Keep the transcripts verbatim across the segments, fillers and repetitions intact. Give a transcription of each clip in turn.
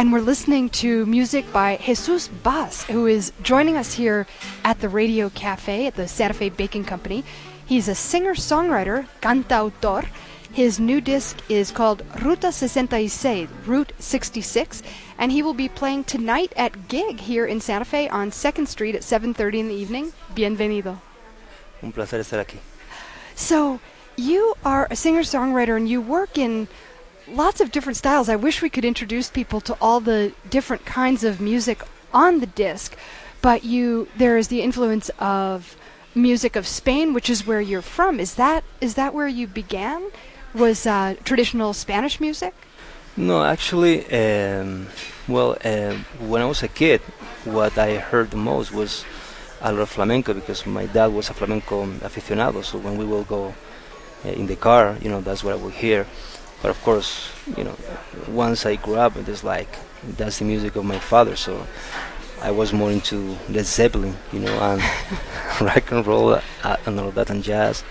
and we're listening to music by Jesus Bas, who is joining us here at the Radio Cafe at the Santa Fe Baking Company. He's a singer-songwriter, cantautor. His new disc is called Ruta sesenta y seis, Route sixty-six, and he will be playing tonight at Gig here in Santa Fe on second Street at seven thirty in the evening. Bienvenido. Un placer estar aquí. So, you are a singer-songwriter and you work in lots of different styles. I wish we could introduce people to all the different kinds of music on the disc, but you there is the influence of music of Spain, which is where you're from. Is that is that where you began? Was uh, traditional Spanish music? No, actually, um, well, uh, when I was a kid, what I heard the most was a lot of flamenco, because my dad was a flamenco aficionado, so when we will go uh, in the car, you know, that's what I would hear. But of course, you know, once I grew up, it's like, that's the music of my father, so I was more into Led Zeppelin, you know, and rock and roll uh, and all that, and jazz.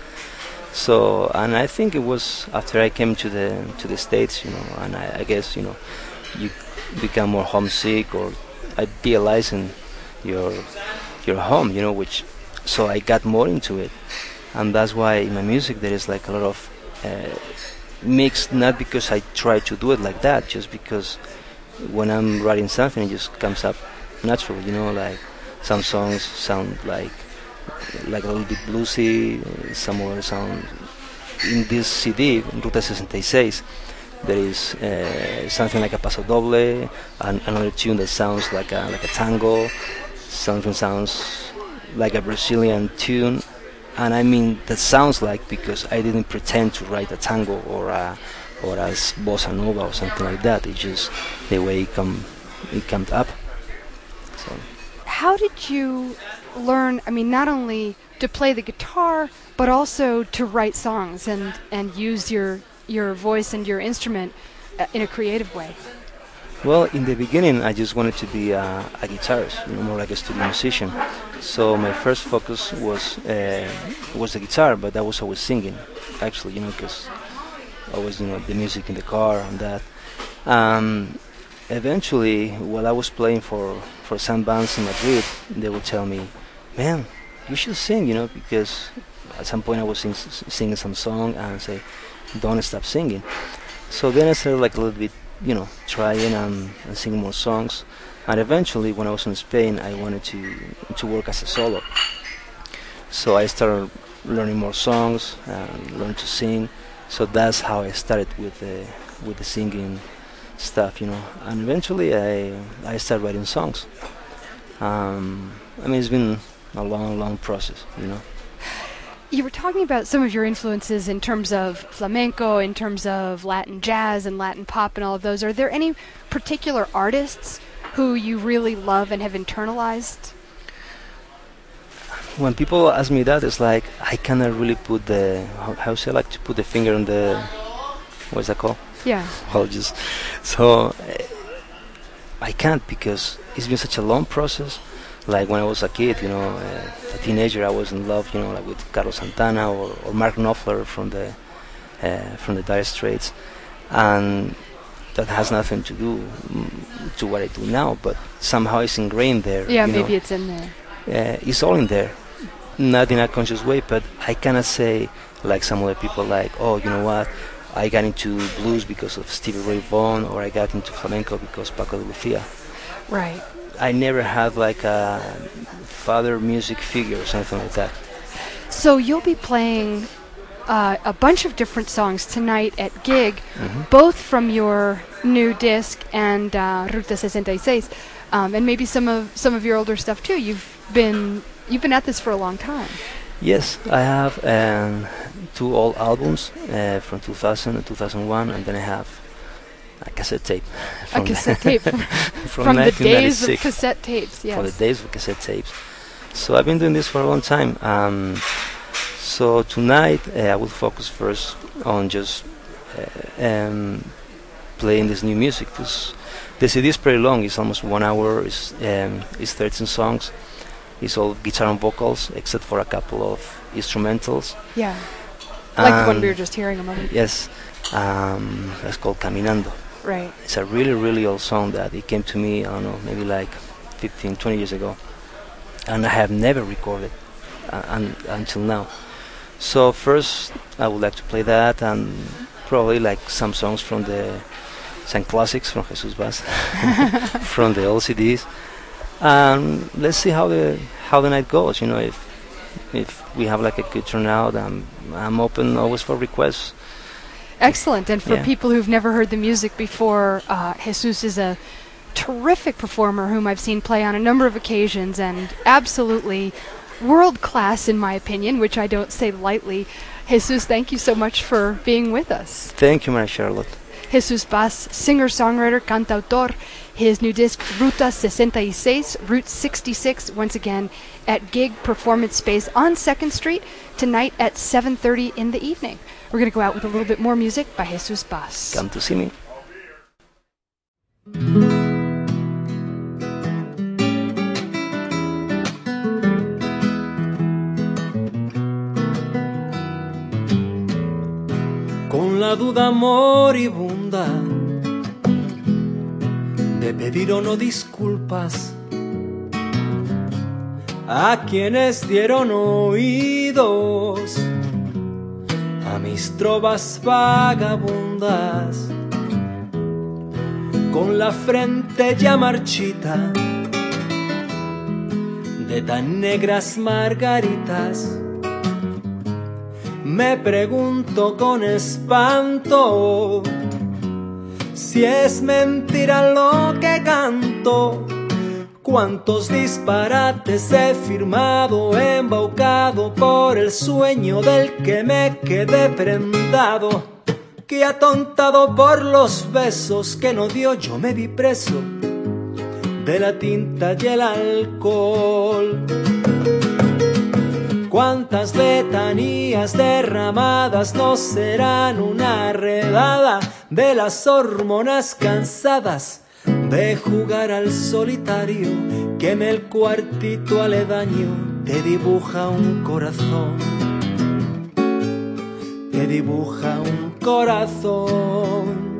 So, and I think it was after I came to the to the States, you know, and I, I guess, you know, you become more homesick or idealizing your your home, you know, which, so I got more into it, and that's why in my music there is like a lot of uh, mix, not because I try to do it like that, just because when I'm writing something, it just comes up naturally, you know, like some songs sound like like a little bit bluesy, some other sound. In this C D, Ruta sesenta y seis, there is uh, something like a paso doble, and another tune that sounds like a like a tango, something sounds like a Brazilian tune, and I mean that sounds like, because I didn't pretend to write a tango or a or a bossa nova or something like that. It's just the way it come it comes up. So. How did you learn, I mean, not only to play the guitar, but also to write songs and, and use your your voice and your instrument uh, in a creative way? Well, in the beginning, I just wanted to be a, a guitarist, you know, more like a studio musician. So my first focus was uh, was the guitar, but I was always singing, actually, you know, because I was, you know, the music in the car and that. Um, eventually, while I was playing for, for some bands in Madrid, they would tell me, man, you should sing, you know, because at some point I was sing, singing some song and say, don't stop singing. So then I started like a little bit, you know, trying and, and singing more songs. And eventually, when I was in Spain, I wanted to to work as a solo. So I started learning more songs and learned to sing. So that's how I started with the with the singing stuff, you know. And eventually, I I started writing songs. Um, I mean, it's been a long, long process, you know. You were talking about some of your influences in terms of flamenco, in terms of Latin jazz and Latin pop and all of those. Are there any particular artists who you really love and have internalized? When people ask me that, it's like I cannot really put the, how, how say I like to put the finger on the, what's that called? Yeah. Well, just, so uh, I can't, because it's been such a long process. Like when I was a kid, you know, uh, a teenager, I was in love, you know, like with Carlos Santana or, or Mark Knopfler from the uh, from the Dire Straits, and that has nothing to do mm, to what I do now. But somehow it's ingrained there. Yeah, you maybe know. it's in there. Uh, it's all in there, not in a conscious way. But I cannot say like some other people, like, oh, you know what, I got into blues because of Stevie Ray Vaughan, or I got into flamenco because Paco de Lucia. Right. I never had like a father music figure or something like that. So you'll be playing uh, a bunch of different songs tonight at Gig, Mm-hmm. both from your new disc and uh, Ruta sesenta y seis, um, and maybe some of some of your older stuff too. You've been you've been at this for a long time. Yes, I have um, two old albums uh, from two thousand and two thousand one, and then I have a cassette tape. A cassette tape from, from, from the days of nineteen ninety-six. cassette tapes. Yes. For the days of cassette tapes. So I've been doing this for a long time. Um, so tonight uh, I will focus first on just uh, um, playing this new music. Because the C D is pretty long. It's almost one hour. It's um, it's thirteen songs. It's all guitar and vocals, except for a couple of instrumentals. Yeah. Like the one Um, we were just hearing a moment. Yes. Um, that's called Caminando. Right. It's a really, really old song that it came to me, I don't know, maybe like fifteen, twenty years ago. And I have never recorded uh, un- until now. So first, I would like to play that, and probably like some songs from the some classics from Jesus Bass, from the old C Ds. And let's see how the how the night goes. You know, if if we have like a good turnout, I'm I'm open always for requests. Excellent. And for Yeah. people who've never heard the music before, uh, Jesus is a terrific performer whom I've seen play on a number of occasions, and absolutely world class in my opinion, which I don't say lightly. Jesus, thank you so much for being with us. Thank you, Maria Charlotte. Jesus Bass, singer-songwriter, cantautor. His new disc, Ruta sesenta y seis, Route sixty-six, once again at Gig Performance Space on second Street, tonight at seven thirty in the evening. We're going to go out with a little bit more music by Jesus Bass. Come to see me. Con la duda moribunda de pedir o no disculpas a quienes dieron oídos a mis trovas vagabundas, con la frente ya marchita de tan negras margaritas. Me pregunto con espanto si es mentira lo que canto. Cuántos disparates he firmado, embaucado por el sueño del que me quedé prendado, que atontado por los besos que no dio, yo me vi preso de la tinta y el alcohol. Cuántas letanías derramadas no serán una redada de las hormonas cansadas de jugar al solitario, que en el cuartito aledaño te dibuja un corazón, te dibuja un corazón.